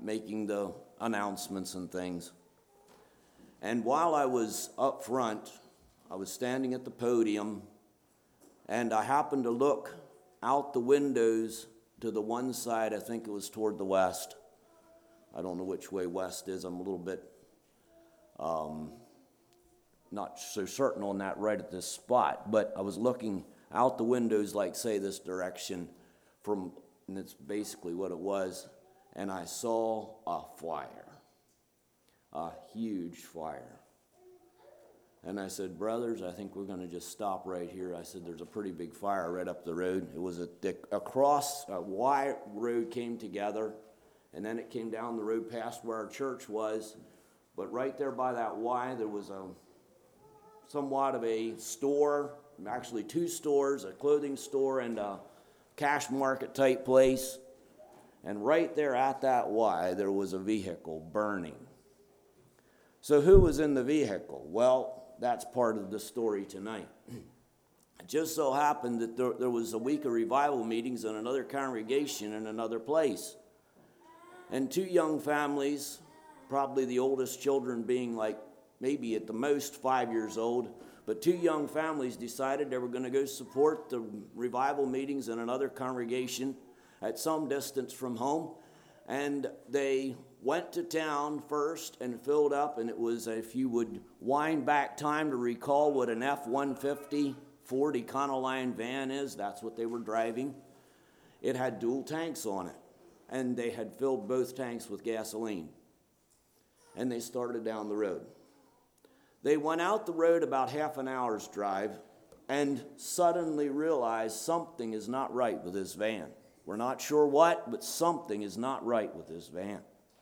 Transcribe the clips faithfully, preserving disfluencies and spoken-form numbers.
making the announcements and things. And while I was up front, I was standing at the podium, and I happened to look out the windows to the one side. I think it was toward the west. I don't know which way west is. I'm a little bit um, not so certain on that right at this spot. But I was looking out the windows, like, say, this direction, from, and it's basically what it was, and I saw a fire, a huge fire. And I said, brothers, I think we're going to just stop right here. I said, there's a pretty big fire right up the road. It was a, across, a wide road came together, and then it came down the road past where our church was. But right there by that Y, there was a somewhat of a store, actually two stores, a clothing store and a cash market type place. And right there at that Y, there was a vehicle burning. So who was in the vehicle? Well, that's part of the story tonight. It just so happened that there, there was a week of revival meetings in another congregation in another place. And two young families, probably the oldest children being like maybe at the most five years old, but two young families decided they were going to go support the revival meetings in another congregation at some distance from home. And they went to town first and filled up, and it was, if you would wind back time to recall what an F one fifty Ford Econoline van is, that's what they were driving. It had dual tanks on it, and they had filled both tanks with gasoline. And they started down the road. They went out the road about half an hour's drive and suddenly realized something is not right with this van. We're not sure what, but something is not right with this van.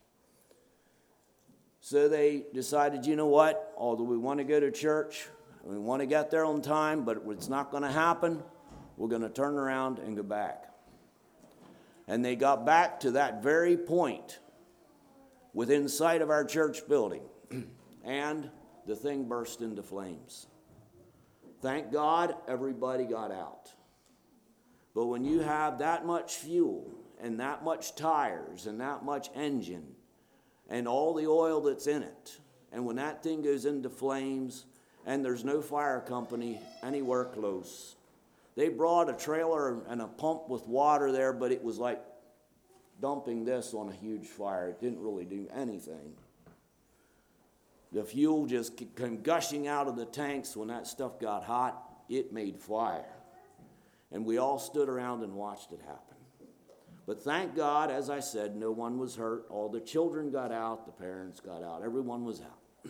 So they decided, you know what, although we want to go to church, we want to get there on time, but it's not going to happen, we're going to turn around and go back. And they got back to that very point within sight of our church building, and the thing burst into flames. Thank God everybody got out. But when you have that much fuel and that much tires and that much engine and all the oil that's in it, and when that thing goes into flames and there's no fire company anywhere close, they brought a trailer and a pump with water there, but it was like dumping this on a huge fire. It didn't really do anything. The fuel just came gushing out of the tanks. When that stuff got hot, it made fire. And we all stood around and watched it happen. But thank God, as I said, no one was hurt. All the children got out, the parents got out, everyone was out.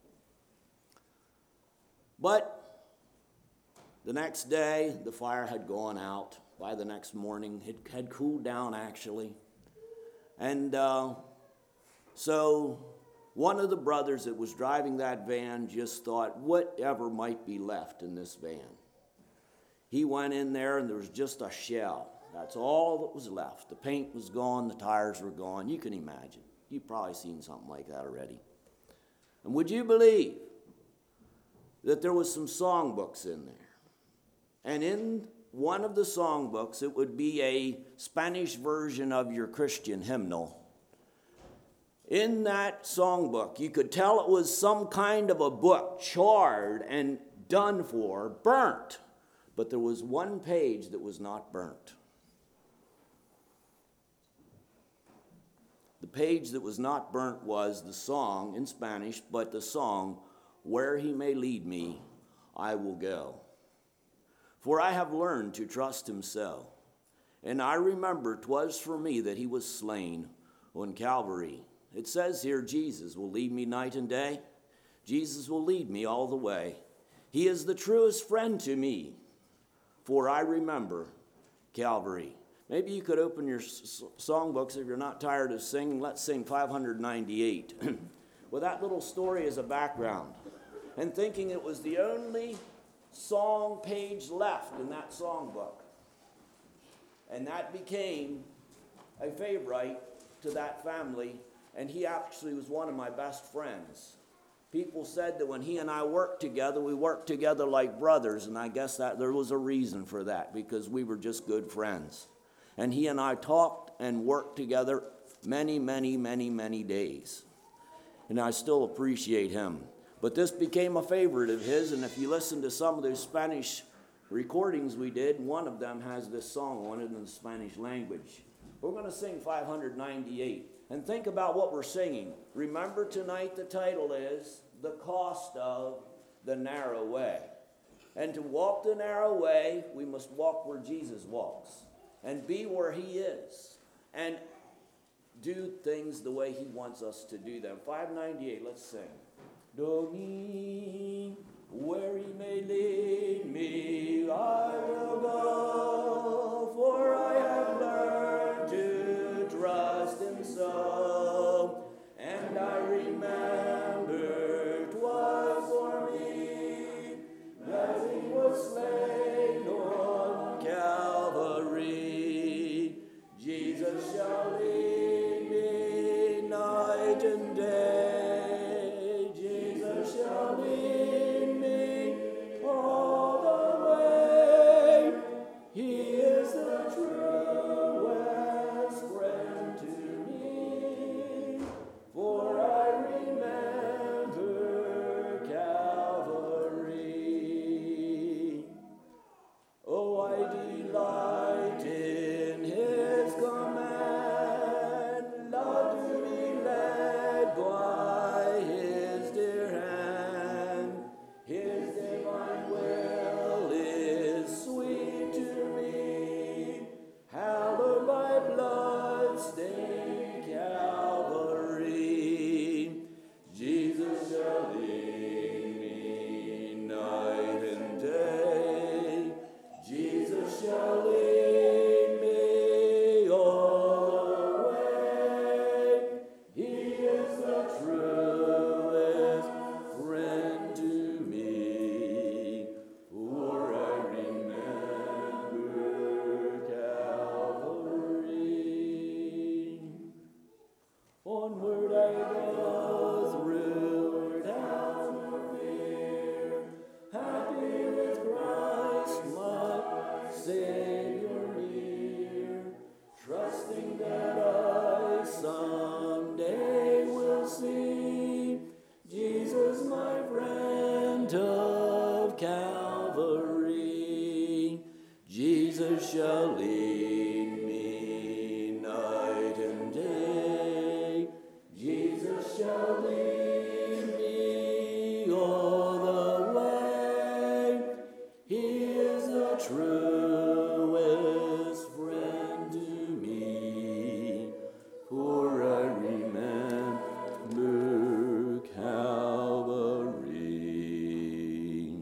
But the next day, the fire had gone out. By the next morning, it had cooled down, actually. And uh, so one of the brothers that was driving that van just thought, whatever might be left in this van. He went in there, and there was just a shell. That's all that was left. The paint was gone. The tires were gone. You can imagine. You've probably seen something like that already. And would you believe that there was some songbooks in there? And in one of the songbooks, it would be a Spanish version of your Christian hymnal. In that songbook, you could tell it was some kind of a book, charred and done for, burnt. But there was one page that was not burnt. The page that was not burnt was the song in Spanish, but the song, "Where He May Lead Me, I Will Go. For I have learned to trust Him so. And I remember 'twas for me that He was slain on Calvary." It says here, Jesus will lead me night and day. Jesus will lead me all the way. He is the truest friend to me, for I remember Calvary. Maybe you could open your s- songbooks if you're not tired of singing. Let's sing five ninety-eight. With that little story as a background. And thinking it was the only song page left in that songbook. And that became a favorite to that family. And he actually was one of my best friends. People said that when he and I worked together, we worked together like brothers. And I guess that there was a reason for that, because we were just good friends. And he and I talked and worked together many, many, many, many days. And I still appreciate him. But this became a favorite of his, and if you listen to some of those Spanish recordings we did, one of them has this song on it in the Spanish language. We're going to sing five hundred ninety-eight. And think about what we're singing. Remember tonight the title is The Cost of the Narrow Way. And to walk the narrow way, we must walk where Jesus walks. And be where he is. And do things the way he wants us to do them. five ninety-eight, let's sing. Do me where he may lead me, I will go, for I have learned to trust him so. And I remember 'twas for me that he was slain on Calvary. Jesus shall lead me night and day. Jesus shall lead me all the way. He is the truest friend to me, for I remember Calvary. Oh, I delight in his command, love to be led by his dear hand. His divine will is sweet to me, hallowed by blood-stained Calvary. Jesus shall lead me night and day. Jesus shall lead me all the way. He is the truest friend to me, for I remember Calvary. Onward I go through town of fear, happy with Christ my Savior near, trusting that I someday will see Jesus my friend of Calvary. Jesus shall lead me night and day. Jesus shall lead me all the way. He is the truest friend to me, for I remember Calvary.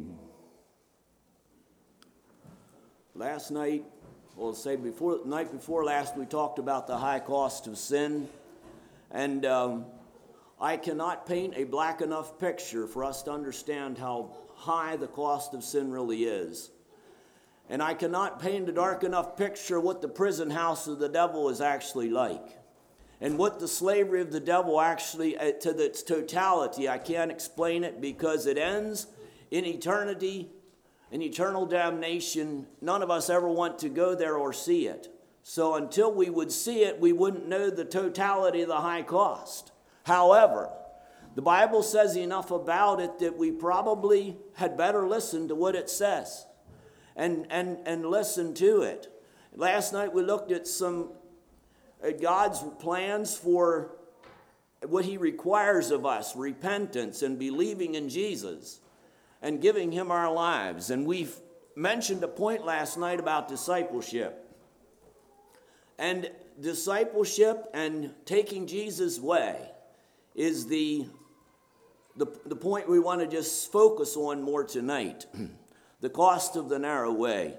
Last night, well, say before night before last, we talked about the high cost of sin, and um, I cannot paint a black enough picture for us to understand how high the cost of sin really is. And I cannot paint a dark enough picture of what the prison house of the devil is actually like, and what the slavery of the devil actually, uh, to its totality. I can't explain it because it ends in eternity, in eternal damnation. None of us ever want to go there or see it. So until we would see it, we wouldn't know the totality of the high cost. However, the Bible says enough about it that we probably had better listen to what it says and, and, and listen to it. Last night we looked at some uh, God's plans for what he requires of us, repentance and believing in Jesus and giving him our lives. And we've mentioned a point last night about discipleship. And discipleship and taking Jesus' way is the, the, the point we want to just focus on more tonight. The cost of the narrow way.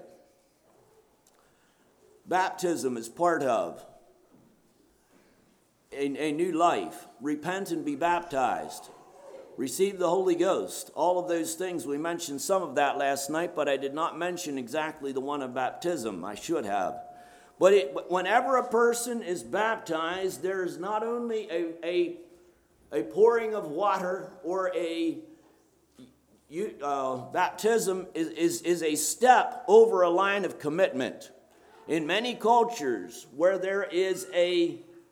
Baptism is part of a, a new life. Repent and be baptized. Receive the Holy Ghost. All of those things, we mentioned some of that last night, but I did not mention exactly the one of baptism. I should have. But it, whenever a person is baptized, there is not only a, a, a pouring of water or a you, uh, baptism is, is, is a step over a line of commitment. In many cultures where there is a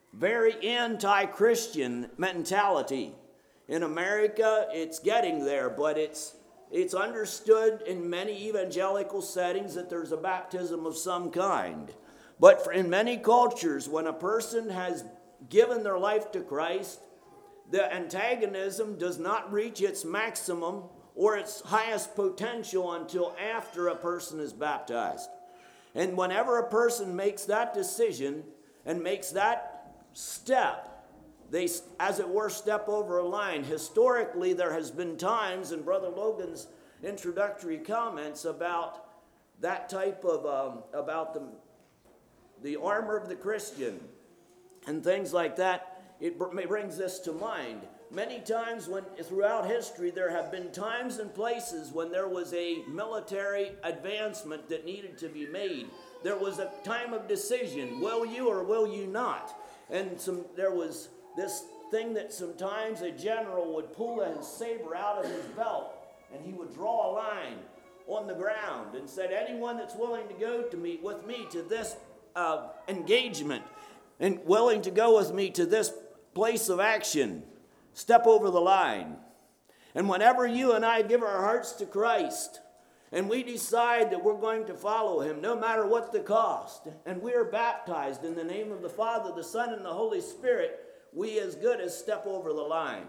very anti-Christian mentality. In America, it's getting there, but it's it's understood in many evangelical settings that there's a baptism of some kind. But for, in many cultures, when a person has given their life to Christ, the antagonism does not reach its maximum or its highest potential until after a person is baptized. And whenever a person makes that decision and makes that step, they, as it were, step over a line. Historically, there has been times in Brother Logan's introductory comments about that type of, um, about the, the armor of the Christian and things like that. It brings this to mind. Many times when throughout history there have been times and places when there was a military advancement that needed to be made. There was a time of decision, will you or will you not? And some there was this thing that sometimes a general would pull his saber out of his belt and he would draw a line on the ground and said, anyone that's willing to go to me with me to this uh, engagement and willing to go with me to this place of action, step over the line. And whenever you and I give our hearts to Christ and we decide that we're going to follow him no matter what the cost, and we are baptized in the name of the Father, the Son, and the Holy Spirit, we as good as step over the line.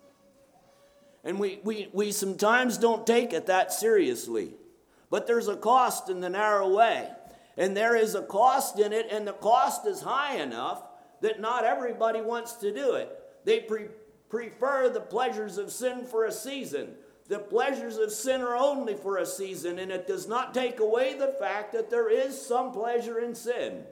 And we, we, we sometimes don't take it that seriously. But there's a cost in the narrow way. And there is a cost in it, and the cost is high enough that not everybody wants to do it. They pre- prefer the pleasures of sin for a season. The pleasures of sin are only for a season, and it does not take away the fact that there is some pleasure in sin.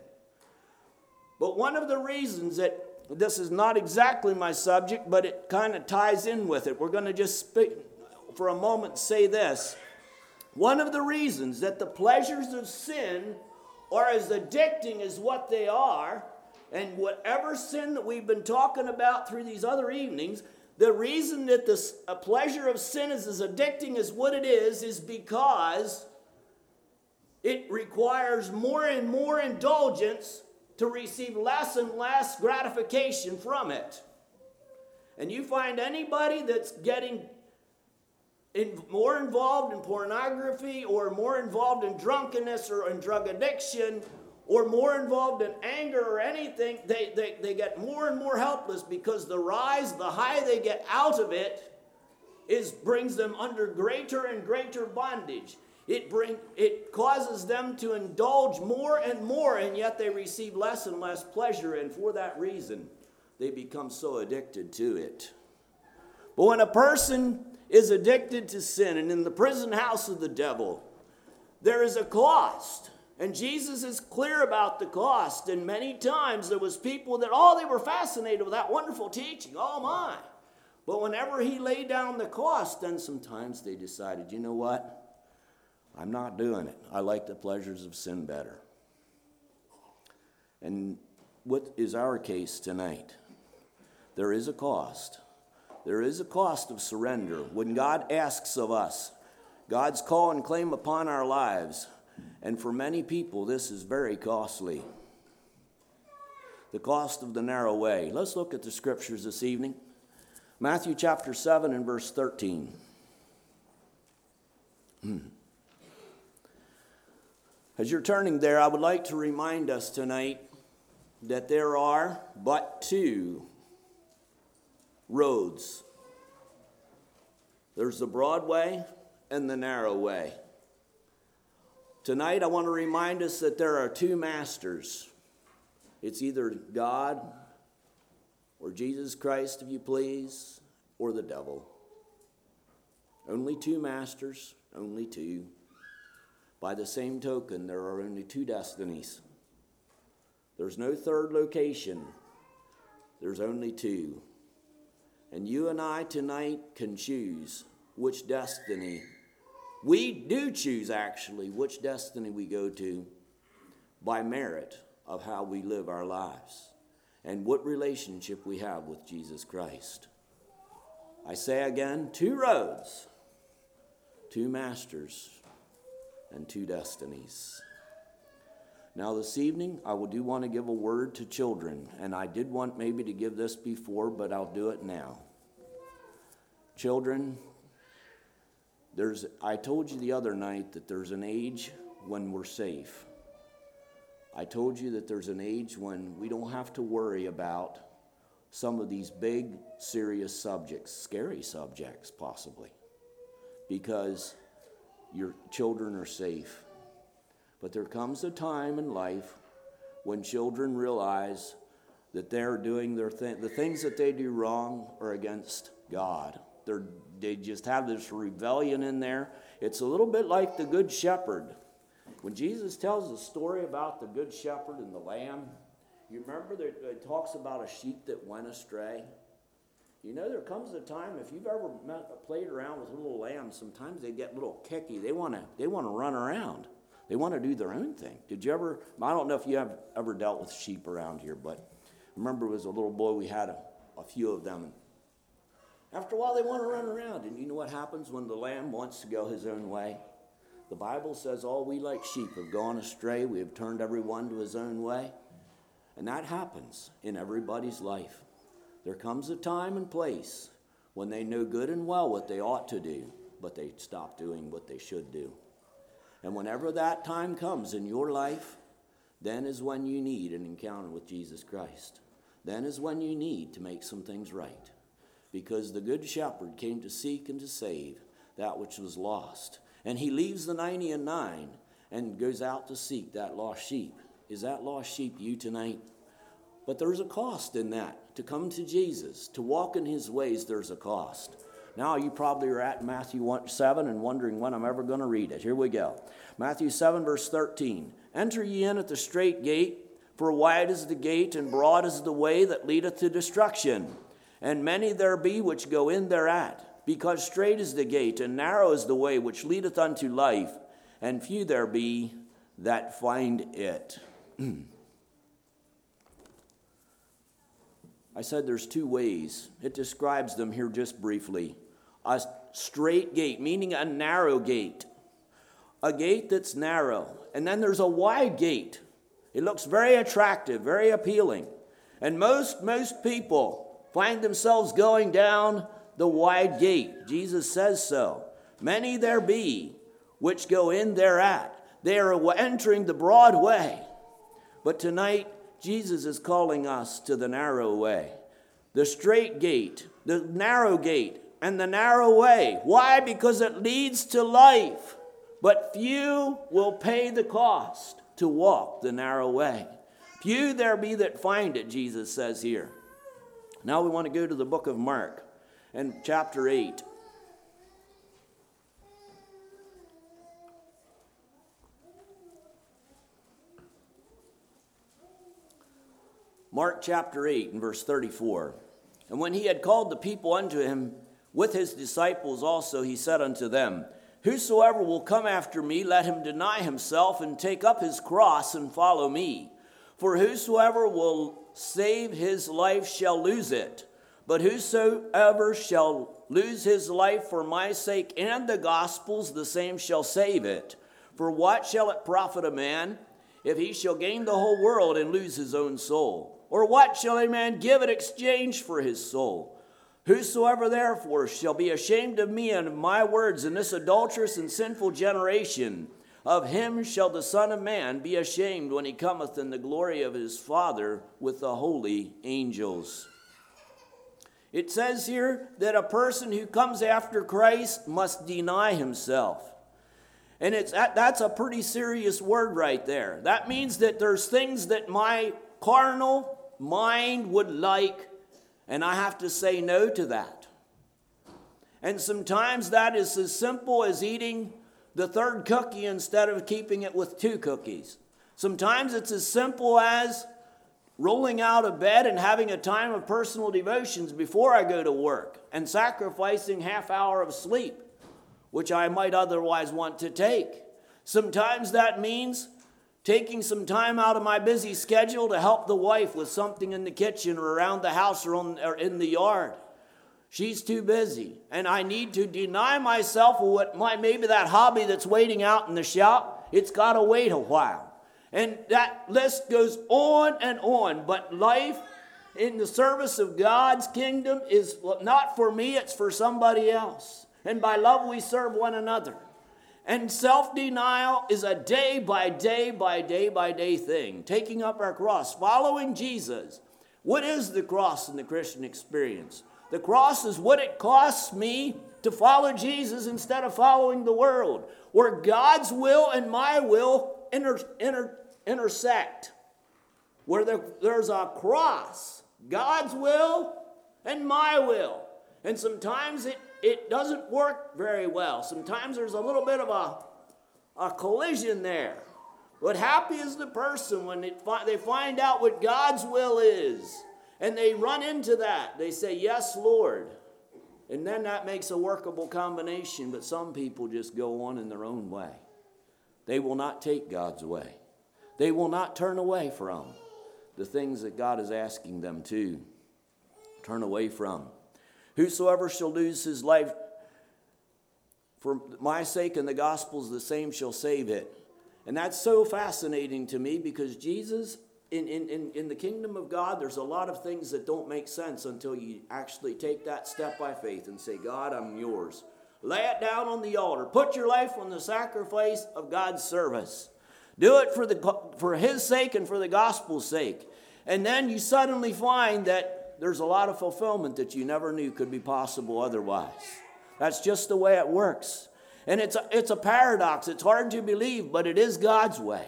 But one of the reasons that this is not exactly my subject, but it kind of ties in with it. We're going to just speak for a moment say this. One of the reasons that the pleasures of sin are as addicting as what they are, and whatever sin that we've been talking about through these other evenings, the reason that the a pleasure of sin is as addicting as what it is is because it requires more and more indulgence to receive less and less gratification from it. And you find anybody that's getting in, more involved in pornography or more involved in drunkenness or in drug addiction or more involved in anger or anything, they, they, they get more and more helpless because the rise, the high they get out of it is brings them under greater and greater bondage. It bring it causes them to indulge more and more, and yet they receive less and less pleasure, and for that reason, they become so addicted to it. But when a person is addicted to sin and in the prison house of the devil, there is a cost, and Jesus is clear about the cost. And many times there was people that, oh, they were fascinated with that wonderful teaching, oh my. But whenever he laid down the cost, then sometimes they decided, you know what? I'm not doing it. I like the pleasures of sin better. And what is our case tonight? There is a cost. There is a cost of surrender. When God asks of us, God's call and claim upon our lives, and for many people, this is very costly. The cost of the narrow way. Let's look at the scriptures this evening. Matthew chapter seven and verse thirteen. Hmm. As you're turning there, I would like to remind us tonight that there are but two roads. There's the broad way and the narrow way. Tonight, I want to remind us that there are two masters. It's either God or Jesus Christ, if you please, or the devil. Only two masters, only two. By the same token, there are only two destinies. There's no third location. There's only two. And you and I tonight can choose which destiny. We do choose, actually, which destiny we go to by merit of how we live our lives and what relationship we have with Jesus Christ. I say again, two roads, two masters, and two destinies. Now this evening, I will do want to give a word to children, and I did want maybe to give this before, but I'll do it now. Children, there's, I told you the other night that there's an age when we're safe. I told you that there's an age when we don't have to worry about some of these big, serious subjects, scary subjects possibly, because your children are safe. But there comes a time in life when children realize that they're doing their thing, the things that they do wrong are against God. They're, they just have this rebellion in there. It's a little bit like the Good Shepherd. When Jesus tells the story about the Good Shepherd and the lamb, you remember that it talks about a sheep that went astray? You know, there comes a time, if you've ever met, played around with little lambs, sometimes they get a little kicky. They want to they want to run around. They want to do their own thing. Did you ever, I don't know if you have ever dealt with sheep around here, but I remember as a little boy we had a, a few of them. After a while they want to run around, and you know what happens when the lamb wants to go his own way? The Bible says all we like sheep have gone astray. We have turned every one to his own way. And that happens in everybody's life. There comes a time and place when they know good and well what they ought to do, but they stop doing what they should do. And whenever that time comes in your life, then is when you need an encounter with Jesus Christ. Then is when you need to make some things right. Because the Good Shepherd came to seek and to save that which was lost. And he leaves the ninety and nine and goes out to seek that lost sheep. Is that lost sheep you tonight? But there's a cost in that. To come to Jesus, to walk in his ways, there's a cost. Now you probably are at Matthew seven and wondering when I'm ever going to read it. Here we go. Matthew seven, verse thirteen. Enter ye in at the strait gate, for wide is the gate, and broad is the way that leadeth to destruction. And many there be which go in thereat, because strait is the gate, and narrow is the way which leadeth unto life, and few there be that find it. I said there's two ways. It describes them here just briefly. A straight gate, meaning a narrow gate. A gate that's narrow. And then there's a wide gate. It looks very attractive, very appealing. And most, most people find themselves going down the wide gate. Jesus says so. Many there be which go in thereat. They are entering the broad way. But tonight, Jesus is calling us to the narrow way, the straight gate, the narrow gate, and the narrow way. Why? Because it leads to life, but few will pay the cost to walk the narrow way. Few there be that find it, Jesus says here. Now we want to go to the book of Mark and chapter eight. Mark chapter eight and verse thirty-four. And when he had called the people unto him with his disciples also, he said unto them, Whosoever will come after me, let him deny himself and take up his cross and follow me. For whosoever will save his life shall lose it. But whosoever shall lose his life for my sake and the gospel's, the same shall save it. For what shall it profit a man if he shall gain the whole world and lose his own soul? Or what shall a man give in exchange for his soul? Whosoever therefore shall be ashamed of me and of my words in this adulterous and sinful generation, of him shall the Son of Man be ashamed when he cometh in the glory of his Father with the holy angels. It says here that a person who comes after Christ must deny himself. And it's that's a pretty serious word right there. That means that there's things that my carnal mind would like, and I have to say no to that. And sometimes that is as simple as eating the third cookie instead of keeping it with two cookies. Sometimes it's as simple as rolling out of bed and having a time of personal devotions before I go to work and sacrificing half hour of sleep, which I might otherwise want to take. Sometimes that means taking some time out of my busy schedule to help the wife with something in the kitchen or around the house or, on, or in the yard. She's too busy, and I need to deny myself of what my, maybe that hobby that's waiting out in the shop, it's got to wait a while. And that list goes on and on. But life in the service of God's kingdom is not for me, it's for somebody else. And by love we serve one another. And self-denial is a day by day by day by day thing. Taking up our cross, following Jesus. What is the cross in the Christian experience? The cross is what it costs me to follow Jesus instead of following the world. Where God's will and my will inter, inter, intersect. Where there, there's a cross. God's will and my will. And sometimes it, it doesn't work very well. Sometimes there's a little bit of a, a collision there. But happy is the person when it fi- they find out what God's will is. And they run into that. They say, yes, Lord. And then that makes a workable combination. But some people just go on in their own way. They will not take God's way. They will not turn away from the things that God is asking them to turn away from. Whosoever shall lose his life for my sake and the gospel's, the same shall save it. And that's so fascinating to me because Jesus, in, in, in, in the kingdom of God, there's a lot of things that don't make sense until you actually take that step by faith and say, God, I'm yours. Lay it down on the altar. Put your life on the sacrifice of God's service. Do it for, the, for his sake and for the gospel's sake. And then you suddenly find that there's a lot of fulfillment that you never knew could be possible otherwise. That's just the way it works. And it's a, it's a paradox. It's hard to believe, but it is God's way.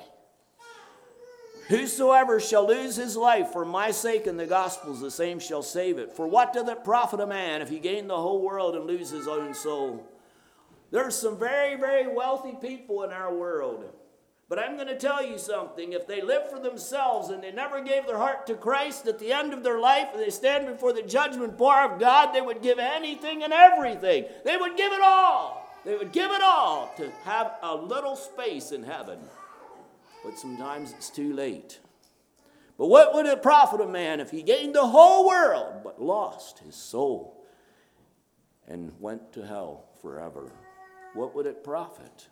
Whosoever shall lose his life for my sake and the gospel's, the same shall save it. For what doth it profit a man if he gain the whole world and lose his own soul? There's some very, very wealthy people in our world. But I'm going to tell you something. If they live for themselves and they never gave their heart to Christ at the end of their life and they stand before the judgment bar of God, they would give anything and everything. They would give it all. They would give it all to have a little space in heaven. But sometimes it's too late. But what would it profit a man if he gained the whole world but lost his soul and went to hell forever? What would it profit?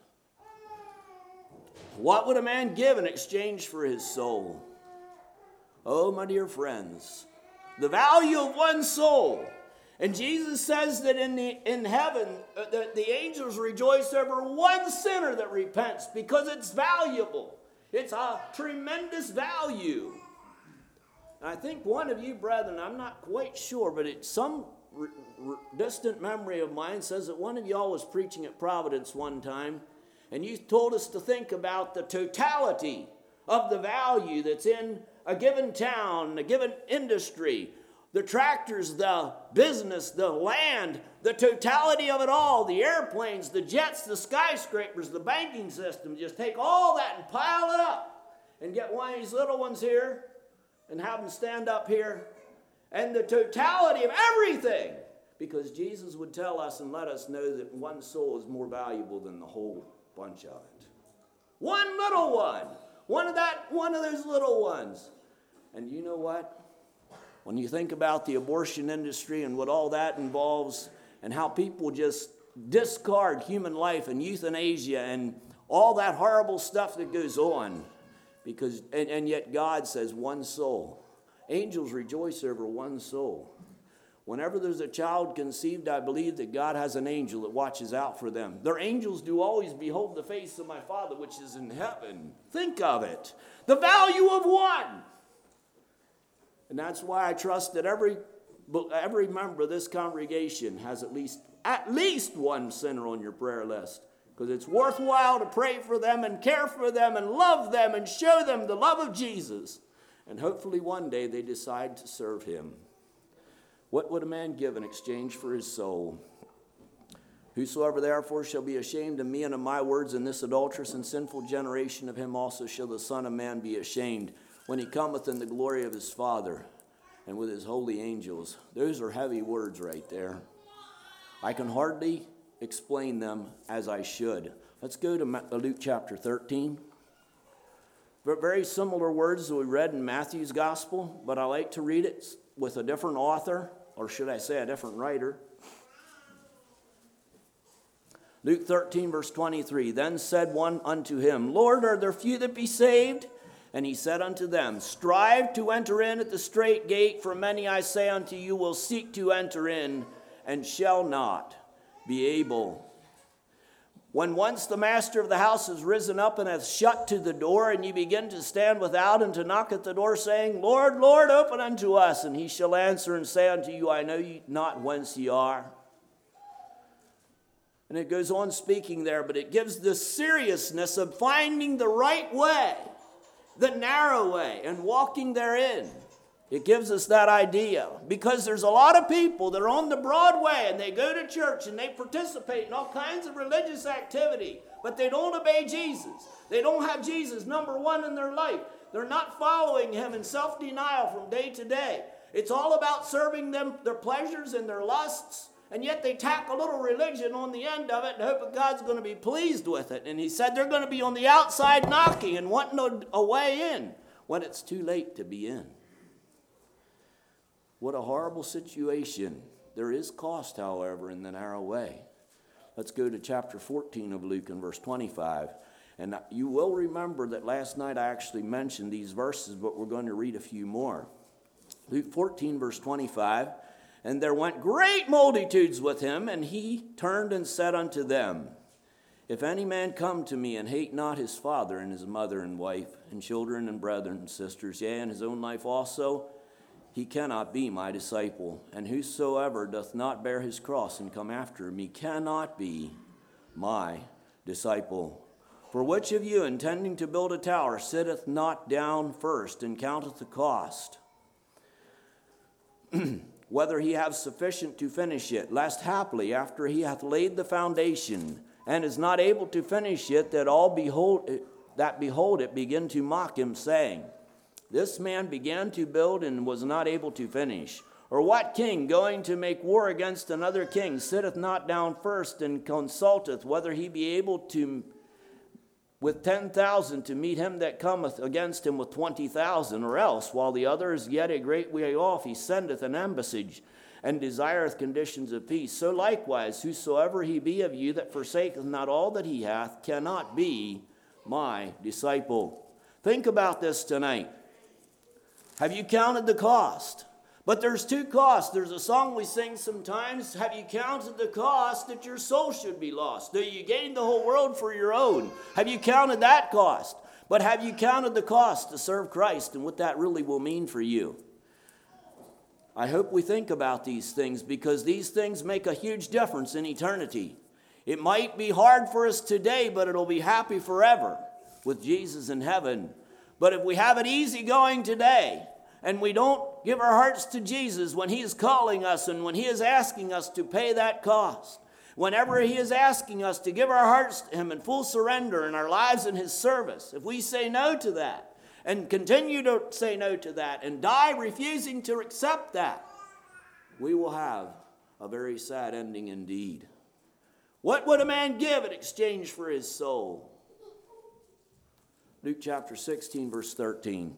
What would a man give in exchange for his soul? Oh, my dear friends, the value of one soul. And Jesus says that in the in heaven, uh, that the angels rejoice over one sinner that repents because it's valuable. It's a tremendous value. And I think one of you brethren, I'm not quite sure, but it's some r- r- distant memory of mine says that one of y'all was preaching at Providence one time. And you told us to think about the totality of the value that's in a given town, a given industry, the tractors, the business, the land, the totality of it all, the airplanes, the jets, the skyscrapers, the banking system. Just take all that and pile it up and get one of these little ones here and have them stand up here. And the totality of everything. Because Jesus would tell us and let us know that one soul is more valuable than the whole bunch of it. One little one. One of that, one of those little ones. And you know what? When you think about the abortion industry and what all that involves and how people just discard human life and euthanasia and all that horrible stuff that goes on, because and, and yet God says one soul. Angels rejoice over one soul. Whenever there's a child conceived, I believe that God has an angel that watches out for them. Their angels do always behold the face of my Father which is in heaven. Think of it. The value of one. And that's why I trust that every, every member of this congregation has at least, at least one sinner on your prayer list. Because it's worthwhile to pray for them and care for them and love them and show them the love of Jesus. And hopefully one day they decide to serve him. What would a man give in exchange for his soul? Whosoever therefore shall be ashamed of me and of my words in this adulterous and sinful generation, of him also shall the Son of Man be ashamed, when he cometh in the glory of his Father and with his holy angels. Those are heavy words right there. I can hardly explain them as I should. Let's go to Luke chapter thirteen. Very similar words that we read in Matthew's gospel, but I like to read it with a different author. Or should I say a different writer? Luke thirteen, verse twenty-three. Then said one unto him, Lord, are there few that be saved? And he said unto them, strive to enter in at the strait gate, for many, I say unto you, will seek to enter in, and shall not be able. When once the master of the house has risen up and hath shut to the door, and ye begin to stand without and to knock at the door, saying, Lord, Lord, open unto us. And he shall answer and say unto you, I know ye not whence ye are. And it goes on speaking there, but it gives the seriousness of finding the right way, the narrow way, and walking therein. It gives us that idea, because there's a lot of people that are on the broad way, and they go to church and they participate in all kinds of religious activity, but they don't obey Jesus. They don't have Jesus number one in their life. They're not following him in self-denial from day to day. It's all about serving them their pleasures and their lusts, and yet they tack a little religion on the end of it and hope that God's going to be pleased with it. And he said they're going to be on the outside knocking and wanting a, a way in when it's too late to be in. What a horrible situation. There is cost, however, in the narrow way. Let's go to chapter fourteen of Luke and verse twenty-five. And you will remember that last night I actually mentioned these verses, but we're going to read a few more. Luke fourteen, verse twenty-five. And there went great multitudes with him, and he turned and said unto them, If any man come to me and hate not his father and his mother and wife and children and brethren and sisters, yea, and his own life also, he cannot be my disciple. And whosoever doth not bear his cross and come after me cannot be my disciple. For which of you, intending to build a tower, sitteth not down first and counteth the cost, whether he have sufficient to finish it, lest haply, after he hath laid the foundation, and is not able to finish it, that all behold that behold it begin to mock him, saying, This man began to build and was not able to finish. Or what king, going to make war against another king, sitteth not down first and consulteth whether he be able to with ten thousand to meet him that cometh against him with twenty thousand, or else, while the other is yet a great way off, he sendeth an embassage, and desireth conditions of peace. So likewise, whosoever he be of you that forsaketh not all that he hath, cannot be my disciple. Think about this tonight. Have you counted the cost? But there's two costs. There's a song we sing sometimes. Have you counted the cost that your soul should be lost? Do you gain the whole world for your own? Have you counted that cost? But have you counted the cost to serve Christ and what that really will mean for you? I hope we think about these things, because these things make a huge difference in eternity. It might be hard for us today, but it'll be happy forever with Jesus in heaven. But if we have it easy going today, and we don't give our hearts to Jesus when he is calling us and when he is asking us to pay that cost, whenever he is asking us to give our hearts to him in full surrender and our lives in his service, if we say no to that and continue to say no to that and die refusing to accept that, we will have a very sad ending indeed. What would a man give in exchange for his soul? Luke chapter sixteen, verse thirteen.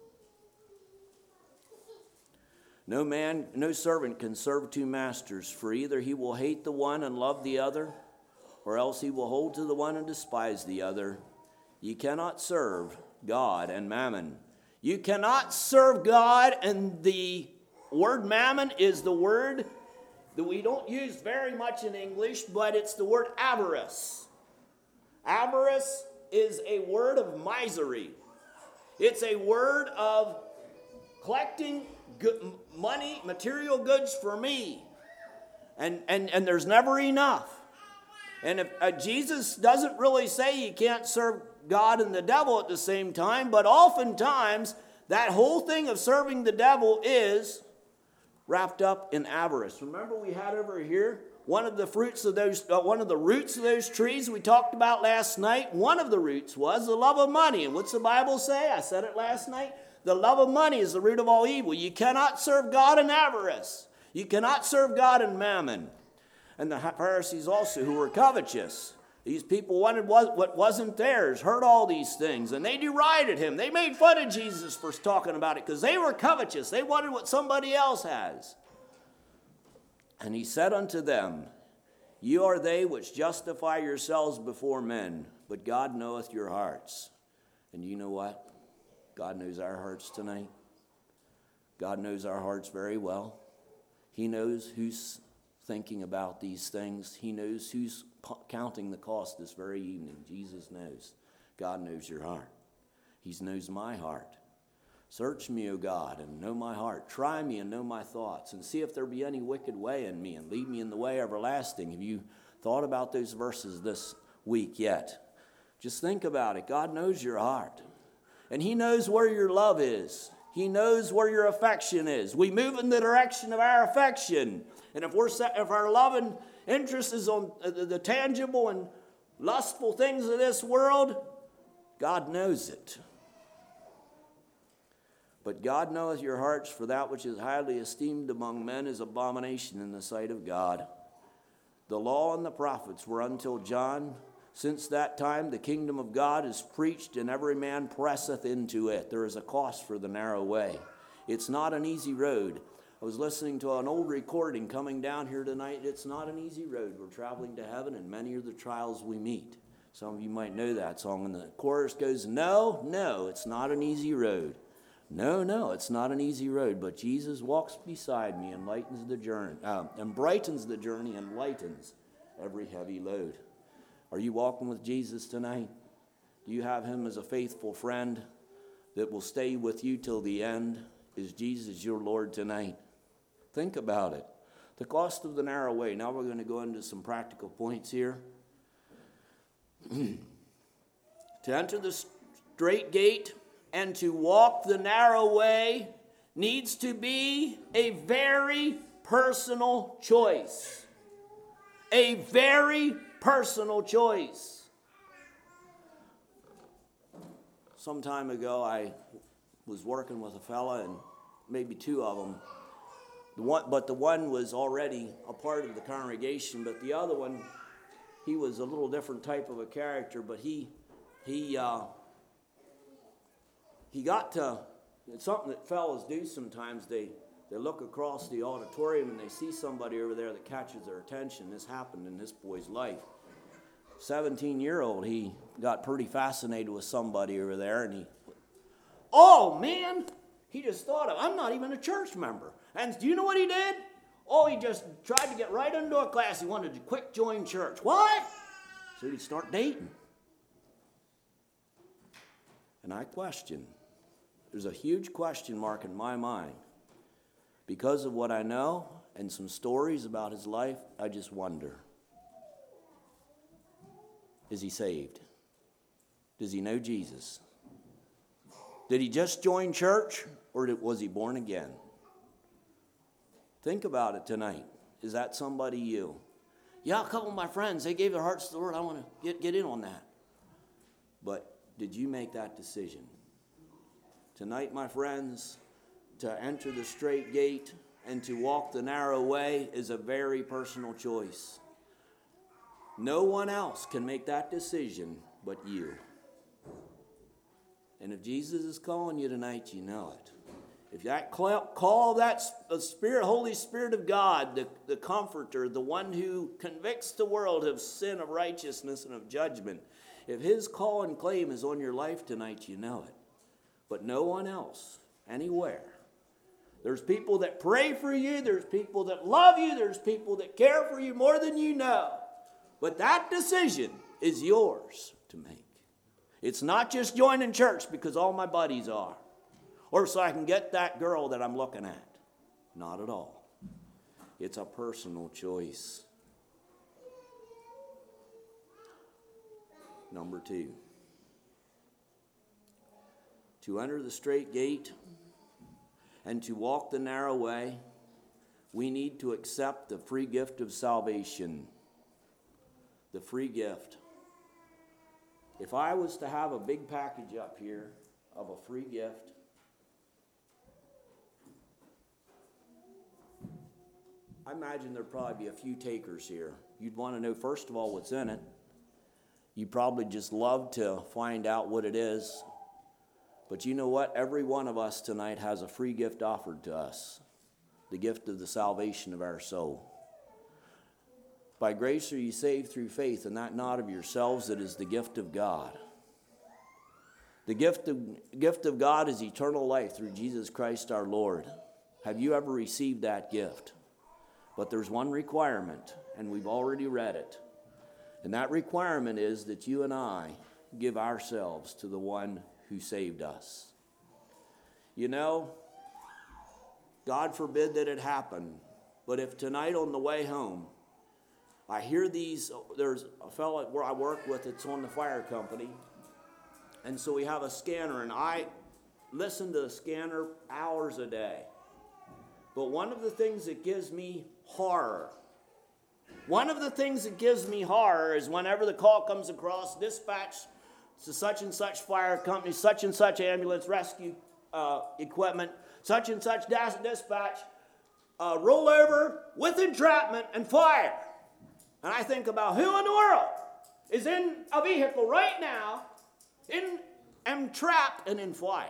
No man, no servant can serve two masters, for either he will hate the one and love the other, or else he will hold to the one and despise the other. Ye cannot serve God and mammon. You cannot serve God, and the word mammon is the word that we don't use very much in English, but it's the word avarice. Avarice is a word of misery. It's a word of collecting good money, material goods for me. And, and, and there's never enough. And if uh, Jesus doesn't really say you can't serve God and the devil at the same time, but oftentimes that whole thing of serving the devil is wrapped up in avarice. Remember we had over here one of the fruits of those, uh, one of the roots of those trees we talked about last night. One of the roots was the love of money. And what's the Bible say? I said it last night. The love of money is the root of all evil. You cannot serve God in avarice. You cannot serve God in mammon. And the Pharisees also, who were covetous. These people wanted what wasn't theirs, heard all these things, and they derided him. They made fun of Jesus for talking about it because they were covetous. They wanted what somebody else has. And he said unto them, Ye are they which justify yourselves before men, but God knoweth your hearts. And you know what? God knows our hearts tonight. God knows our hearts very well. He knows who's thinking about these things. He knows who's counting the cost this very evening. Jesus knows. God knows your heart. He knows my heart. Search me, O God, and know my heart. Try me and know my thoughts, and see if there be any wicked way in me, and lead me in the way everlasting. Have you thought about those verses this week yet? Just think about it. God knows your heart, and He knows where your love is. He knows where your affection is. We move in the direction of our affection, and if we're set, if our love and interest is on the, the tangible and lustful things of this world, God knows it. But God knoweth your hearts, for that which is highly esteemed among men is abomination in the sight of God. The law and the prophets were until John. Since that time the kingdom of God is preached, and every man presseth into it. There is a cost for the narrow way. It's not an easy road. I was listening to an old recording coming down here tonight. It's not an easy road. We're traveling to heaven, and many are the trials we meet. Some of you might know that song, and the chorus goes, no, no, it's not an easy road. No, no, it's not an easy road, but Jesus walks beside me and lightens the journey, uh, and brightens the journey and lightens every heavy load. Are you walking with Jesus tonight? Do you have Him as a faithful friend that will stay with you till the end? Is Jesus your Lord tonight? Think about it. The cost of the narrow way. Now we're going to go into some practical points here. To enter the straight gate and to walk the narrow way needs to be a very personal choice. A very personal choice. Some time ago, I was working with a fella, and maybe two of them. The one, but the one was already a part of the congregation, but the other one, he was a little different type of a character, but he, he, uh, he got to, it's something that fellas do sometimes. They, they look across the auditorium and they see somebody over there that catches their attention. This happened in this boy's life. seventeen-year-old, he got pretty fascinated with somebody over there, and he, oh, man, he just thought of, I'm not even a church member. And do you know what he did? Oh, he just tried to get right into a class. He wanted to quick join church. What? So he'd start dating. And I question. There's a huge question mark in my mind. Because of what I know and some stories about his life, I just wonder. Is he saved? Does he know Jesus? Did he just join church, or did, was he born again? Think about it tonight. Is that somebody you? Yeah, a couple of my friends, they gave their hearts to the Lord. I want to get, get in on that. But did you make that decision? Tonight, my friends, to enter the straight gate and to walk the narrow way is a very personal choice. No one else can make that decision but you. And if Jesus is calling you tonight, you know it. If that call, that the Spirit, Holy Spirit of God, the, the Comforter, the one who convicts the world of sin, of righteousness, and of judgment, if His call and claim is on your life tonight, you know it. But no one else, anywhere. There's people that pray for you. There's people that love you. There's people that care for you more than you know. But that decision is yours to make. It's not just joining church because all my buddies are, or so I can get that girl that I'm looking at. Not at all. It's a personal choice. Number two. To enter the straight gate and to walk the narrow way, we need to accept the free gift of salvation. The free gift. If I was to have a big package up here of a free gift, I imagine there'd probably be a few takers here. You'd want to know, first of all, what's in it. You'd probably just love to find out what it is. But you know what? Every one of us tonight has a free gift offered to us. The gift of the salvation of our soul. By grace are you saved through faith, and that not of yourselves, it is the gift of God. The gift of, gift of God is eternal life through Jesus Christ our Lord. Have you ever received that gift? But there's one requirement, and we've already read it. And that requirement is that you and I give ourselves to the one who saved us. You know, God forbid that it happen, but if tonight on the way home, I hear these, there's a fellow where I work with that's on the fire company, and so we have a scanner, and I listen to the scanner hours a day. But one of the things that gives me horror, one of the things that gives me horror is whenever the call comes across, dispatch to such and such fire company, such and such ambulance rescue uh, equipment, such and such dispatch, uh, roll over with entrapment and fire. And I think about who in the world is in a vehicle right now, in entrapped and in fire.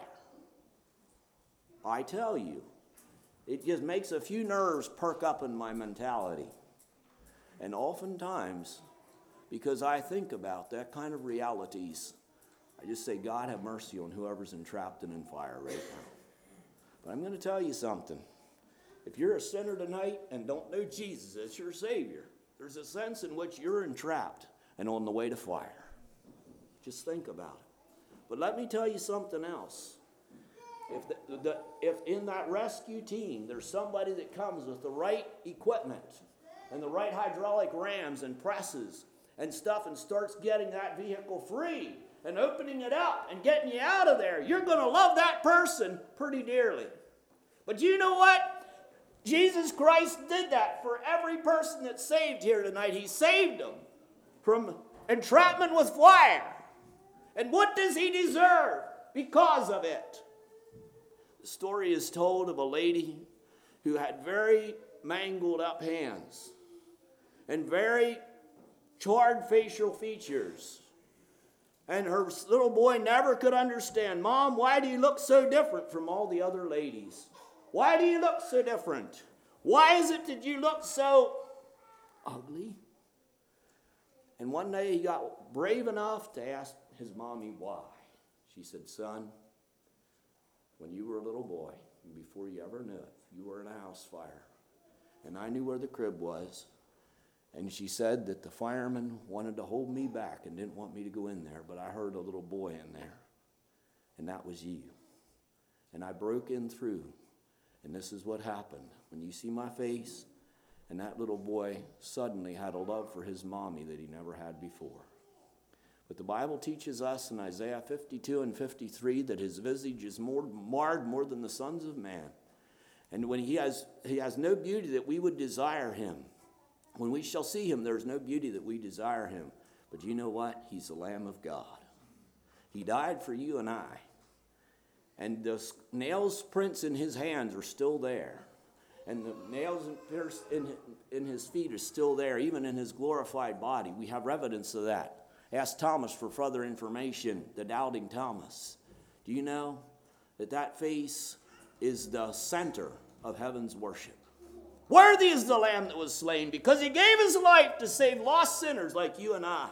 I tell you, it just makes a few nerves perk up in my mentality. And oftentimes, because I think about that kind of realities, I just say, God, have mercy on whoever's entrapped and in fire right now. But I'm going to tell you something. If you're a sinner tonight and don't know Jesus as your Savior, there's a sense in which you're entrapped and on the way to fire. Just think about it. But let me tell you something else. If, the, the, if in that rescue team there's somebody that comes with the right equipment and the right hydraulic rams and presses and stuff and starts getting that vehicle free and opening it up and getting you out of there, you're going to love that person pretty dearly. But you know what? Jesus Christ did that for every person that's saved here tonight. He saved them from entrapment with fire. And what does he deserve because of it? The story is told of a lady who had very mangled up hands and very charred facial features. And her little boy never could understand, Mom, why do you look so different from all the other ladies? Why do you look so different? Why is it that you look so ugly? And one day he got brave enough to ask his mommy why. She said, Son, when you were a little boy, before you ever knew it, you were in a house fire. And I knew where the crib was. And she said that the firemen wanted to hold me back and didn't want me to go in there, but I heard a little boy in there. And that was you. And I broke in through. And this is what happened. When you see my face, and that little boy suddenly had a love for his mommy that he never had before. But the Bible teaches us in Isaiah fifty-two and fifty-three that his visage is more marred more than the sons of man. And when he has, he has no beauty that we would desire him. When we shall see him, there's no beauty that we desire him. But you know what? He's the Lamb of God. He died for you and I. And the nails prints in his hands are still there. And the nails in, in his feet are still there, even in his glorified body. We have evidence of that. Ask Thomas for further information, the doubting Thomas. Do you know that that face is the center of heaven's worship? Worthy is the Lamb that was slain because he gave his life to save lost sinners like you and I.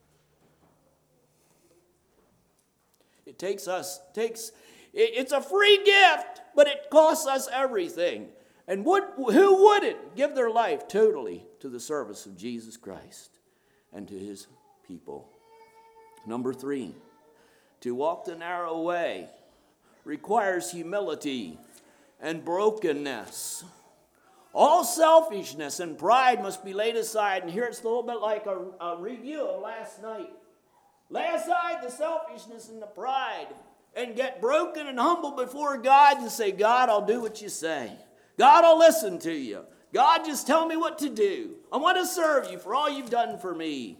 It takes us, takes, it, it's a free gift, but it costs us everything. And would, who wouldn't give their life totally to the service of Jesus Christ and to his people? Number three, to walk the narrow way requires humility and brokenness. All selfishness and pride must be laid aside. And here it's a little bit like a, a review of last night. Lay aside the selfishness and the pride and get broken and humble before God and say, God, I'll do what you say. God, I'll listen to you. God, just tell me what to do. I want to serve you for all you've done for me.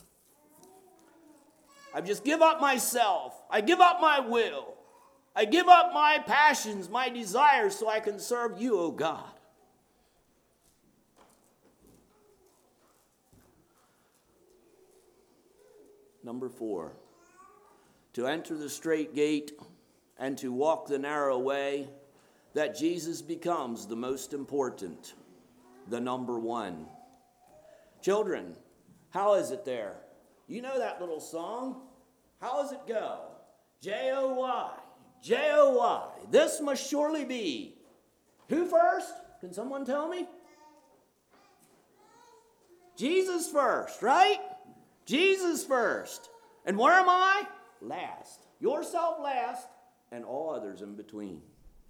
I just give up myself. I give up my will. I give up my passions, my desires, so I can serve you, oh God. Number four, to enter the straight gate and to walk the narrow way, that Jesus becomes the most important, the number one. Children, how is it there? You know that little song? How does it go? J O Y. J O Y. This must surely be. Who first? Can someone tell me? Jesus first, right? Jesus first. And where am I? Last. Yourself last, and all others in between.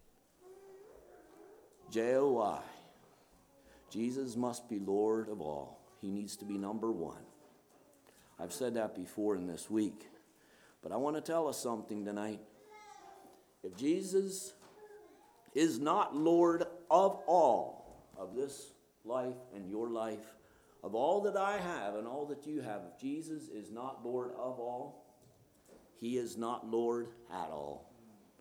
J O Y. Jesus must be Lord of all. He needs to be number one. I've said that before in this week. But I want to tell us something tonight. If Jesus is not Lord of all of this life and your life, of all that I have and all that you have, if Jesus is not Lord of all, he is not Lord at all.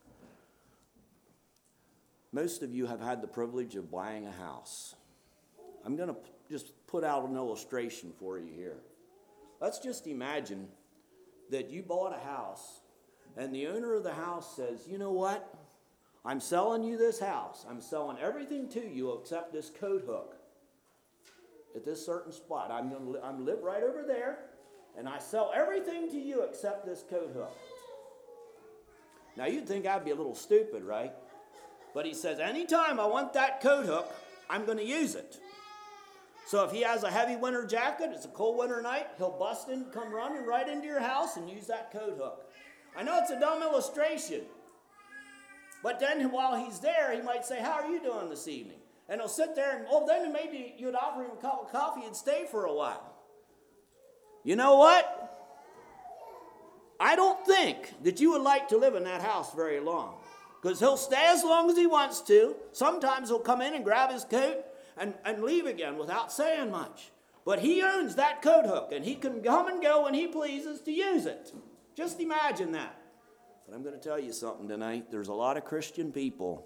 Most of you have had the privilege of buying a house. I'm going to just put out an illustration for you here. Let's just imagine that you bought a house and the owner of the house says, you know what? I'm selling you this house. I'm selling everything to you except this coat hook at this certain spot. I'm going to li- I'm live right over there, and I sell everything to you except this coat hook. Now, you'd think I'd be a little stupid, right? But he says, anytime I want that coat hook, I'm going to use it. So if he has a heavy winter jacket, it's a cold winter night, he'll bust in, come running right into your house and use that coat hook. I know it's a dumb illustration. But then while he's there, he might say, how are you doing this evening? And he'll sit there and, oh, then maybe you'd offer him a cup of coffee and stay for a while. You know what? I don't think that you would like to live in that house very long. Because he'll stay as long as he wants to. Sometimes he'll come in and grab his coat and, and leave again without saying much. But he owns that coat hook, and he can come and go when he pleases to use it. Just imagine that. But I'm going to tell you something tonight. There's a lot of Christian people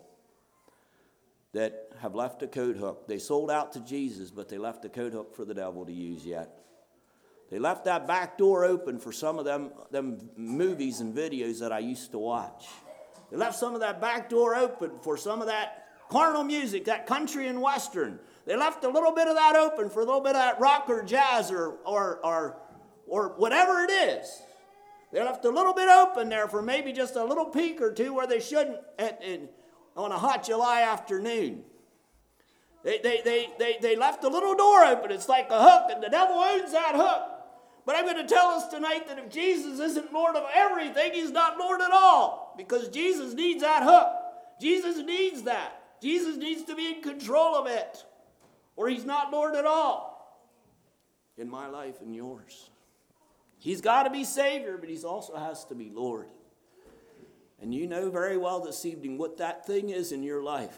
that have left a coat hook. They sold out to Jesus, but they left the coat hook for the devil to use yet. They left that back door open for some of them, them movies and videos that I used to watch. They left some of that back door open for some of that carnal music, that country and western. They left a little bit of that open for a little bit of that rock or jazz or, or, or, or whatever it is. They left a little bit open there for maybe just a little peek or two where they shouldn't at, at, on a hot July afternoon. They, they, they, they, they left a little door open. It's like a hook, and the devil owns that hook. But I'm going to tell us tonight that if Jesus isn't Lord of everything, he's not Lord at all. Because Jesus needs that hook. Jesus needs that. Jesus needs to be in control of it. Or he's not Lord at all. In my life and yours. He's got to be Savior, but he also has to be Lord. And you know very well this evening what that thing is in your life.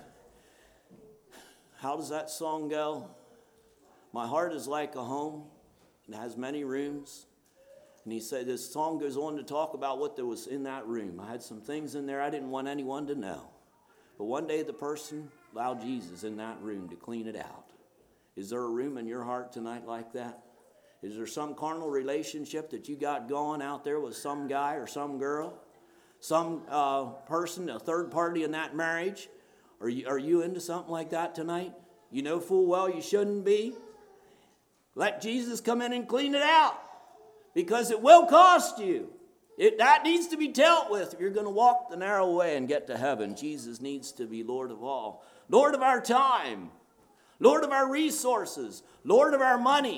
How does that song go? My heart is like a home. It has many rooms. And he said, this song goes on to talk about what there was in that room. I had some things in there I didn't want anyone to know. But one day the person allowed Jesus in that room to clean it out. Is there a room in your heart tonight like that? Is there some carnal relationship that you got going out there with some guy or some girl? Some uh, person, a third party in that marriage? Are you, are you into something like that tonight? You know full well you shouldn't be. Let Jesus come in and clean it out. Because it will cost you. It, that needs to be dealt with if you're going to walk the narrow way and get to heaven. Jesus needs to be Lord of all. Lord of our time. Lord of our resources. Lord of our money.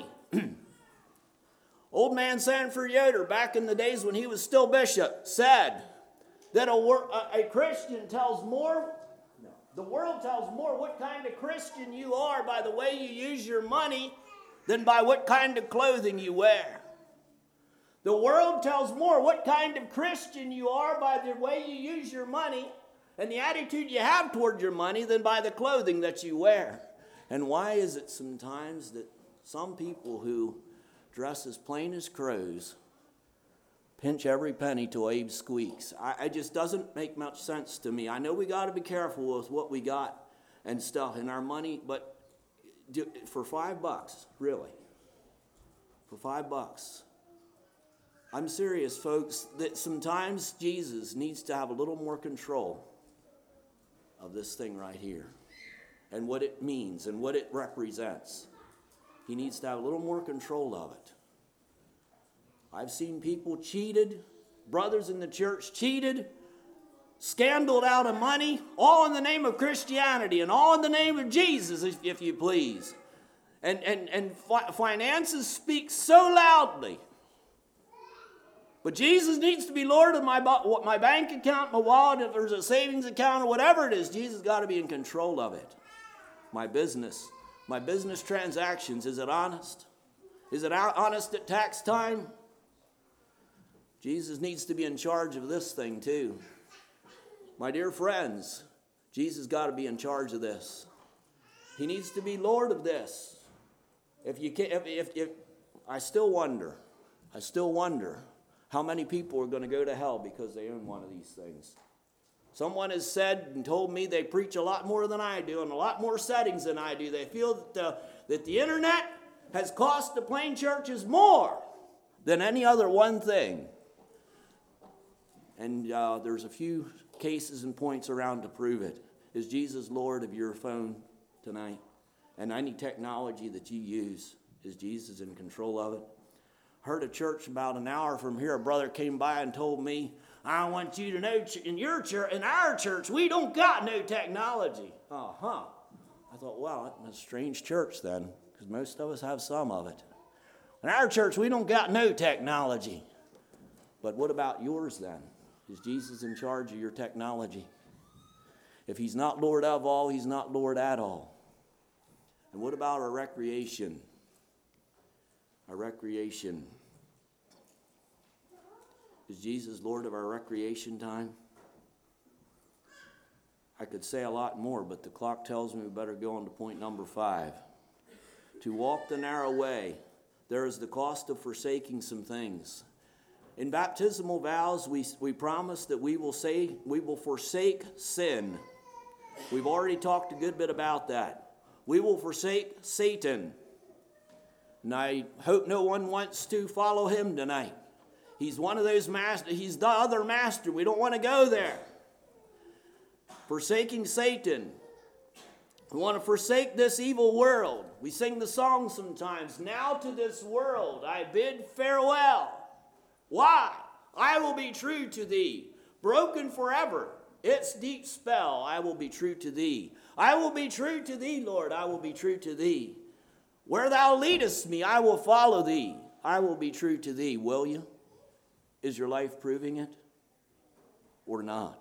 Old man Sanford Yoder, back in the days when he was still bishop, said that a, a, a Christian tells more, no, the world tells more what kind of Christian you are by the way you use your money than by what kind of clothing you wear. The world tells more what kind of Christian you are by the way you use your money and the attitude you have toward your money than by the clothing that you wear. And why is it sometimes that some people who dress as plain as crows pinch every penny till Abe squeaks? I, it just doesn't make much sense to me. I know we got to be careful with what we got and stuff in our money, but do, for five bucks, really, for five bucks. I'm serious, folks, that sometimes Jesus needs to have a little more control of this thing right here and what it means and what it represents. He needs to have a little more control of it. I've seen people cheated brothers in the church cheated, scandaled out of money, all in the name of Christianity and all in the name of Jesus, if, if you please. And, and, and fi- finances speak so loudly. But Jesus needs to be Lord of my, my bank account, my wallet, if there's a savings account or whatever it is, Jesus got to be in control of it. My business, my business transactions, is it honest? Is it honest at tax time? Jesus needs to be in charge of this thing too. My dear friends, Jesus got to be in charge of this. He needs to be Lord of this. If you can, if, if, if I still wonder, I still wonder how many people are going to go to hell because they own one of these things. Someone has said and told me they preach a lot more than I do in a lot more settings than I do. They feel that the, that the internet has cost the Plain churches more than any other one thing. And uh, there's a few cases and points around to prove it. Is Jesus Lord of your phone tonight? And any technology that you use, is Jesus in control of it? Heard a church about an hour from here, a brother came by and told me, I want you to know, in your church, in our church, we don't got no technology. Uh-huh. I thought, wow, that's a strange church then, because most of us have some of it. In our church, we don't got no technology. But what about yours then? Is Jesus in charge of your technology? If he's not Lord of all, he's not Lord at all. And what about our recreation? Our recreation. Is Jesus Lord of our recreation time? I could say a lot more, but the clock tells me we better go on to point number five. To walk the narrow way, there is the cost of forsaking some things. In baptismal vows, we, we promise that we will say we will forsake sin. We've already talked a good bit about that. We will forsake Satan. And I hope no one wants to follow him tonight. He's one of those masters. He's the other master. We don't want to go there. Forsaking Satan. We want to forsake this evil world. We sing the song sometimes. Now to this world I bid farewell. Why? I will be true to thee. Broken forever. Its deep spell. I will be true to thee. I will be true to thee, Lord. I will be true to thee. Where thou leadest me, I will follow thee. I will be true to thee. Will you? Is your life proving it or not?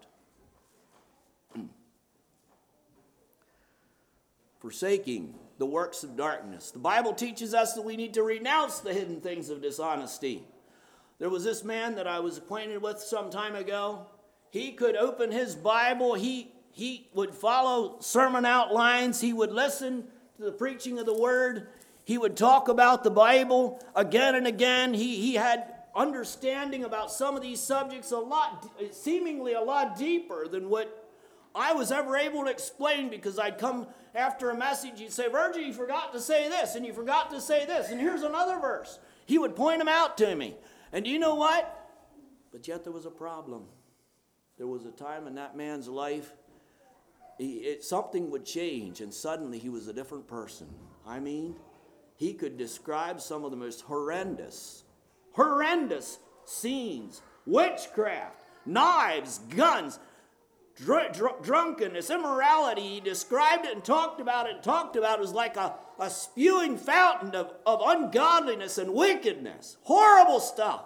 Forsaking the works of darkness. The Bible teaches us that we need to renounce the hidden things of dishonesty. There was this man that I was acquainted with some time ago. He could open his Bible. He, he would follow sermon outlines. He would listen to the preaching of the Word. He would talk about the Bible again and again. He, he had understanding about some of these subjects a lot, seemingly a lot deeper than what I was ever able to explain, because I'd come after a message, he'd say, Virgil, you forgot to say this, and you forgot to say this, and here's another verse. He would point them out to me. And do you know what? But yet there was a problem. There was a time in that man's life, he, it, something would change, and suddenly he was a different person. I mean, he could describe some of the most horrendous, horrendous scenes, witchcraft, knives, guns, dr- dr- drunkenness, immorality. He described it and talked about it and talked about it. It was like a, a spewing fountain of, of ungodliness and wickedness. Horrible stuff.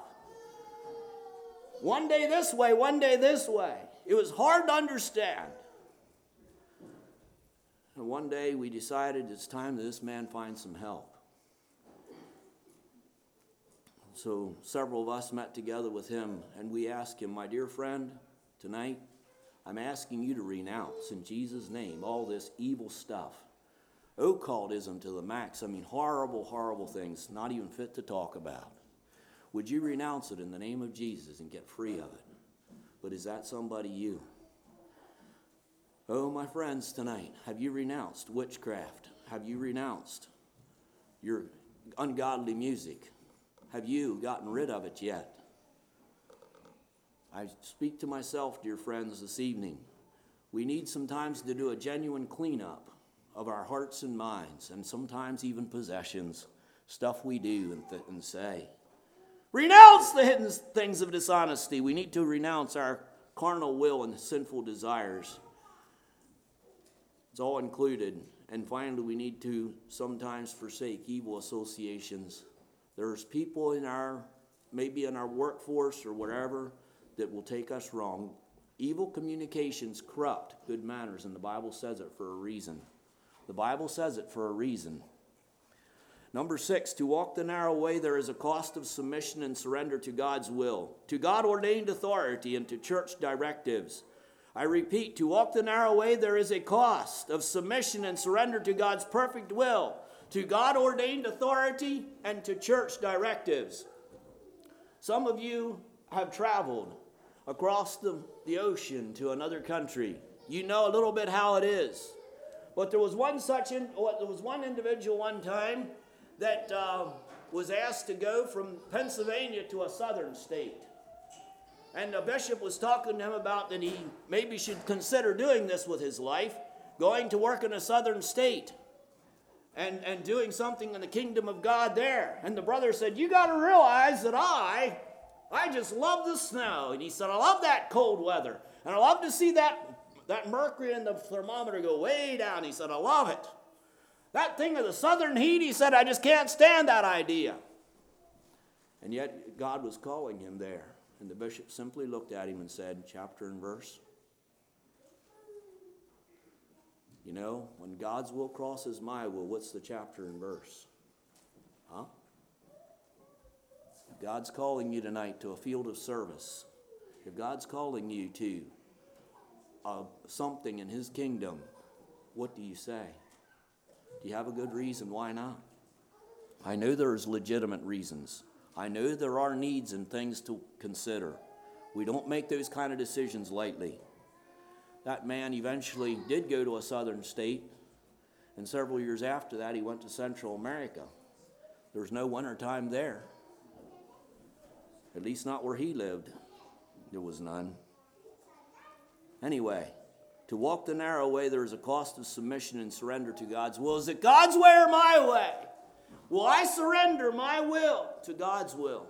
One day this way, one day this way. It was hard to understand. And one day we decided it's time that this man find some help. So several of us met together with him, and we asked him, my dear friend, tonight I'm asking you to renounce in Jesus' name all this evil stuff. Occultism to the max. I mean, horrible, horrible things, not even fit to talk about. Would you renounce it in the name of Jesus and get free of it? But is that somebody you? Oh, my friends, tonight, have you renounced witchcraft? Have you renounced your ungodly music? Have you gotten rid of it yet? I speak to myself, dear friends, this evening. We need sometimes to do a genuine cleanup of our hearts and minds, and sometimes even possessions, stuff we do and, th- and say. Renounce the hidden things of dishonesty. We need to renounce our carnal will and sinful desires. It's all included. And finally, we need to sometimes forsake evil associations. There's people in our, maybe in our workforce or whatever, that will take us wrong. Evil communications corrupt good manners, and the Bible says it for a reason. The Bible says it for a reason. Number six, to walk the narrow way, there is a cost of submission and surrender to God's will, to God-ordained authority, and to church directives. I repeat, to walk the narrow way, there is a cost of submission and surrender to God's perfect will, to God-ordained authority, and to church directives. Some of you have traveled across the, the ocean to another country. You know a little bit how it is. But there was one such, in, there was one individual one time that uh, was asked to go from Pennsylvania to a southern state. And the bishop was talking to him about that he maybe should consider doing this with his life, going to work in a southern state and, and doing something in the kingdom of God there. And the brother said, you got to realize that I, I just love the snow. And he said, I love that cold weather. And I love to see that, that mercury in the thermometer go way down. He said, I love it. That thing of the southern heat, he said, I just can't stand that idea. And yet God was calling him there. And the bishop simply looked at him and said, chapter and verse. You know, when God's will crosses my will, what's the chapter and verse? Huh? If God's calling you tonight to a field of service, if God's calling you to uh, something in his kingdom, what do you say? Do you have a good reason why not? I know there's legitimate reasons. I know there are needs and things to consider. We don't make those kind of decisions lightly. That man eventually did go to a southern state, and several years after that he went to Central America. There was no winter time there. At least not where he lived. There was none. Anyway, to walk the narrow way, there is a cost of submission and surrender to God's will. Is it God's way or my way? Will I surrender my will to God's will?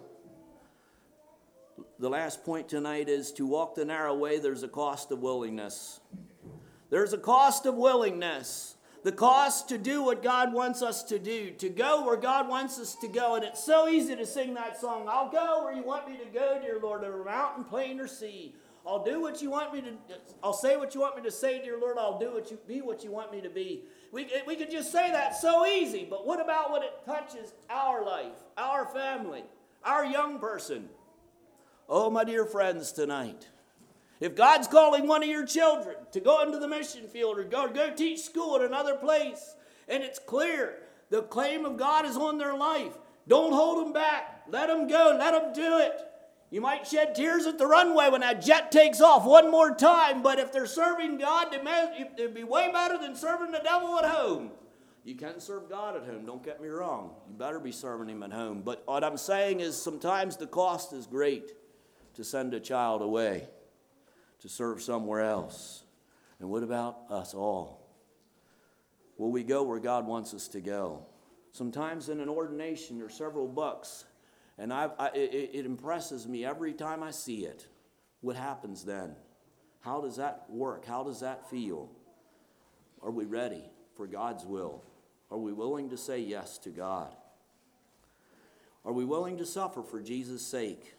The last point tonight is to walk the narrow way, there's a cost of willingness. There's a cost of willingness. The cost to do what God wants us to do, to go where God wants us to go. And it's so easy to sing that song, I'll go where you want me to go, dear Lord, over mountain, plain, or sea. I'll do what you want me to, I'll say what you want me to say, dear Lord. I'll do what you, be what you want me to be. We, we could just say that so easy, but what about when it touches our life, our family, our young person? Oh, my dear friends, tonight, if God's calling one of your children to go into the mission field or go, go teach school at another place, and it's clear the claim of God is on their life, don't hold them back. Let them go. Let them do it. You might shed tears at the runway when that jet takes off one more time, but if they're serving God, it'd be way better than serving the devil at home. You can serve God at home, don't get me wrong. You better be serving him at home. But what I'm saying is sometimes the cost is great to send a child away to serve somewhere else. And what about us all? Will we go where God wants us to go? Sometimes in an ordination, there's several books. And I, I, it, it impresses me every time I see it. What happens then? How does that work? How does that feel? Are we ready for God's will? Are we willing to say yes to God? Are we willing to suffer for Jesus' sake?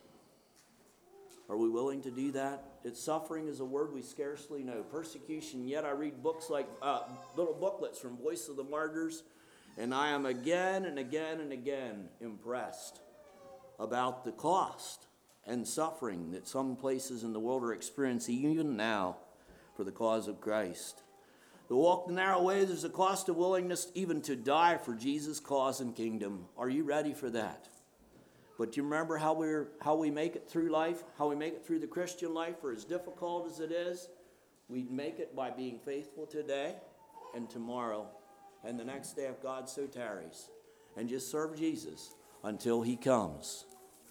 Are we willing to do that? It's suffering is a word we scarcely know. Persecution, yet I read books like uh, little booklets from Voice of the Martyrs, and I am again and again and again impressed about the cost and suffering that some places in the world are experiencing even now for the cause of Christ. To walk the narrow way, there's a cost of willingness even to die for Jesus' cause and kingdom. Are you ready for that? But do you remember how we're how we make it through life, how we make it through the Christian life, for as difficult as it is? We make it by being faithful today and tomorrow and the next day if God so tarries, and just serve Jesus until he comes.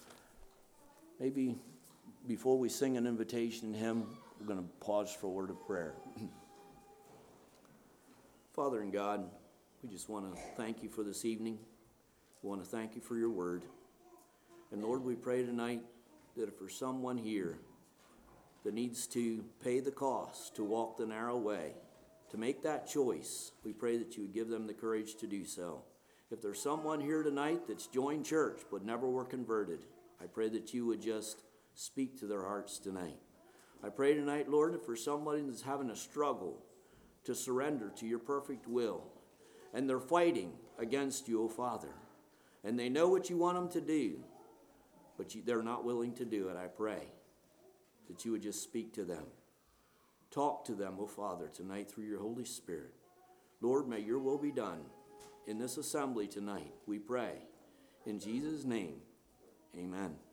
Maybe before we sing an invitation hymn, we're going to pause for a word of prayer. Father in God, we just want to thank you for this evening. We want to thank you for your word. And Lord, we pray tonight that if there's someone here that needs to pay the cost to walk the narrow way, to make that choice, we pray that you would give them the courage to do so. If there's someone here tonight that's joined church but never were converted, I pray that you would just speak to their hearts tonight. I pray tonight, Lord, that for somebody that's having a struggle to surrender to your perfect will, and they're fighting against you, O Father, and they know what you want them to do, but you, they're not willing to do it, I pray that you would just speak to them. Talk to them, O Father, tonight through your Holy Spirit. Lord, may your will be done in this assembly tonight, we pray. In Jesus' name, amen.